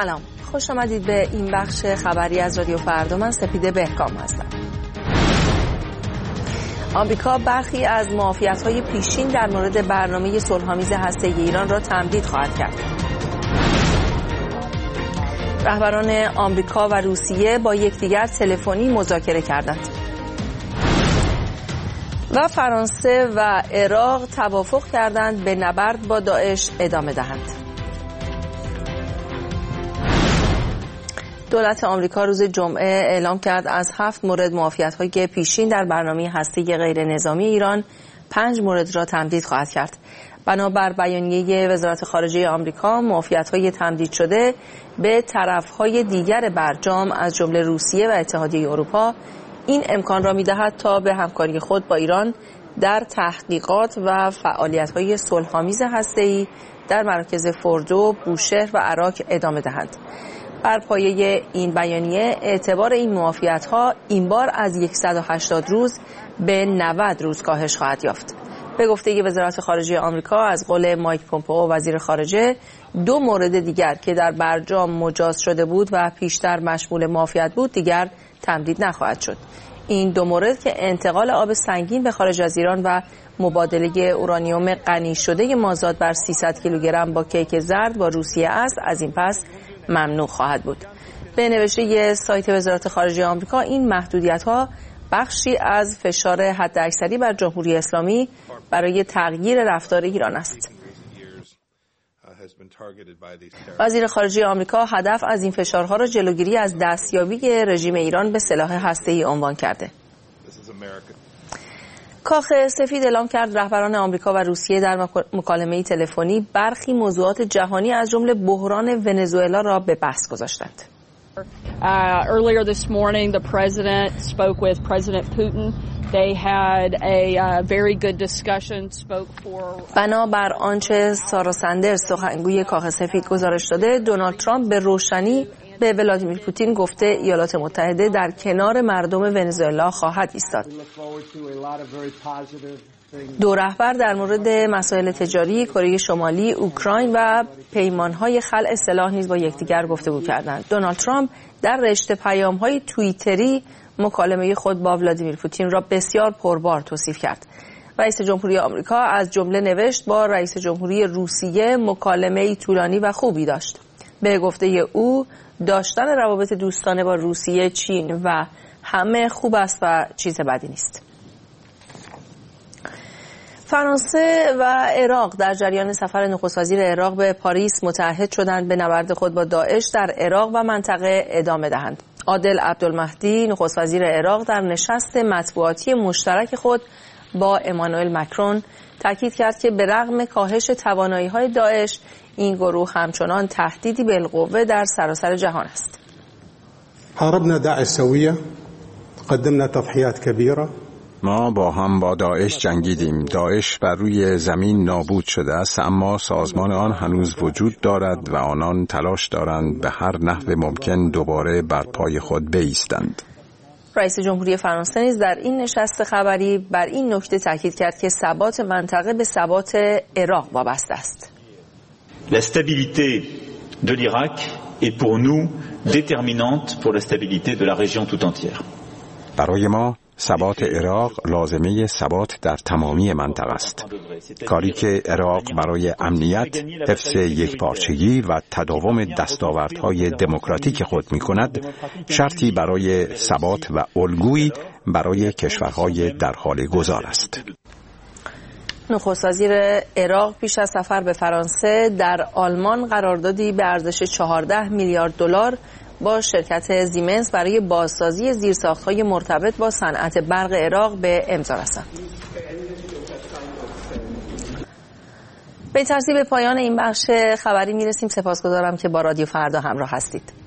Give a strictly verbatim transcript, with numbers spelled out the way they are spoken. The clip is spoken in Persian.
سلام، خوش آمدید به این بخش خبری از رادیو فردا. من سپیده بهکام هستم. آمریکا برخی از معافیت‌های پیشین در مورد برنامه صلح‌آمیز هسته‌ای ایران را تمدید خواهد کرد. رهبران آمریکا و روسیه با یکدیگر تلفنی مذاکره کردند. و فرانسه و عراق توافق کردند به نبرد با داعش ادامه دهند. دولت آمریکا روز جمعه اعلام کرد از هفت مورد معافیت‌های پیشین در برنامه هسته‌ای غیر نظامی ایران پنج مورد را تمدید خواهد کرد. بنابر بیانیه وزارت خارجه آمریکا، معافیت‌های تمدید شده به طرف‌های دیگر برجام از جمله روسیه و اتحادیه اروپا این امکان را می‌دهد تا به همکاری خود با ایران در تحقیقات و فعالیت‌های صلح‌آمیز هسته‌ای در مراکز فردو، بوشهر و عراق ادامه دهند. بر پایه این بیانیه اعتبار این معافیت‌ها این بار از صد و هشتاد روز به نود روز کاهش خواهد یافت. به گفته وزارت خارجه آمریکا از قول مایک پومپئو وزیر خارجه، دو مورد دیگر که در برجام مجاز شده بود و پیشتر مشمول معافیت بود دیگر تمدید نخواهد شد. این دو مورد که انتقال آب سنگین به خارج از ایران و مبادله اورانیوم غنی شده مازاد بر سیصد کیلوگرم با کیک زرد با روسیه است، از این پس ممنوع خواهد بود. به نوشته سایت وزارت خارجه آمریکا، این محدودیت‌ها بخشی از فشار حداکثری بر جمهوری اسلامی برای تغییر رفتار ایران است. وزیر خارجه آمریکا هدف از این فشارها را جلوگیری از دستیابی رژیم ایران به سلاح هسته‌ای عنوان کرده. کاخ سفید اعلام کرد رهبران آمریکا و روسیه در مکالمه تلفنی برخی موضوعات جهانی از جمله بحران ونزوئلا را به بحث گذاشتند. Uh, earlier this morning, the president spoke with President Putin. They had a uh, very good discussion. Spoke for. بنابر آنچه سارا سندرز سخنگوی کاخ سفید گزارش داده، دونالد ترامپ به روشنی به ولادیمیر پوتین گفته ایالات متحده در کنار مردم ونزوئلا خواهد ایستاد. دو رهبر در مورد مسائل تجاری، کره شمالی، اوکراین و پیمانهای خلع سلاح نیز با یکدیگر گفتگو کردند. دونالد ترامپ در رشته پیام‌های توییتری مکالمه خود با ولادیمیر پوتین را بسیار پربار توصیف کرد. رئیس جمهوری آمریکا از جمله نوشت با رئیس جمهوری روسیه مکالمه‌ای طولانی و خوبی داشت. به گفته او داشتن روابط دوستانه با روسیه، چین و همه خوب است و چیز بدی نیست. فرانسه و عراق در جریان سفر نخست وزیر عراق به پاریس متعهد شدند به نبرد خود با داعش در عراق و منطقه ادامه دهند. عادل عبدالمهدی نخست وزیر عراق در نشست مطبوعاتی مشترک خود با امانوئل مکرون تاکید کرد که به رغم کاهش توانایی‌های داعش، این گروه همچنان تهدیدی بالقوه در سراسر جهان است. حاربنا داعش سویه، قدمنا تضحیات کبیره. ما با هم با داعش جنگیدیم. داعش بر روی زمین نابود شده است، اما سازمان آن هنوز وجود دارد و آنان تلاش دارند به هر نحو ممکن دوباره بر پای خود بایستند. رئیس جمهوری فرانسه نیز در این نشست خبری بر این نکته تاکید کرد که ثبات منطقه به ثبات عراق وابسته است. La stabilité de l'Irak est pour nous déterminante pour la stabilité de la région tout entière. برای ما ثبات عراق لازمه ثبات در تمامی منطقه است. کاری که عراق برای امنیت، حفظ یکپارچگی و تداوم دستاوردهای دموکراتیک خود می‌کند، شرطی برای ثبات و الگویی برای کشورهای در حال گذار است. نخست وزیر عراق پیش از سفر به فرانسه در آلمان قراردادی به ارزش چهارده میلیارد دلار با شرکت زیمنس برای بازسازی زیرساخت‌های مرتبط با صنعت برق عراق به امضا رساند. به ترتیب پایان این بخش خبری میرسیم. سپاسگزارم که با رادیو فردا همراه هستید.